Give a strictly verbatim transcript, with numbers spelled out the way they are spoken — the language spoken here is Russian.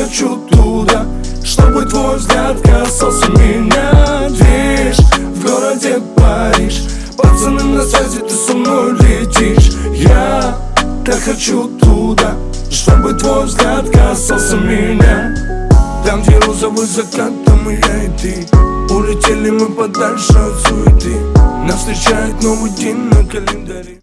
хочу туда, чтобы твой взгляд касался меня. Видишь, в городе Париж, пацаны на связи, ты со мной летишь. Я так хочу туда, чтобы твой взгляд касался меня. Там, где розовый закат, там и я и ты. Улетели мы подальше от суеты. Нас встречает новый день на календаре.